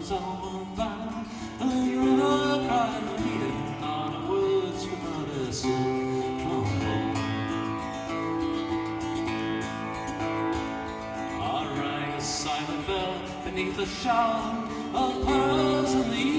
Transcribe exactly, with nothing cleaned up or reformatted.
someone found a river crying, leading on words without a silk trombone. I rang a silent bell beneath a shower of pearls in the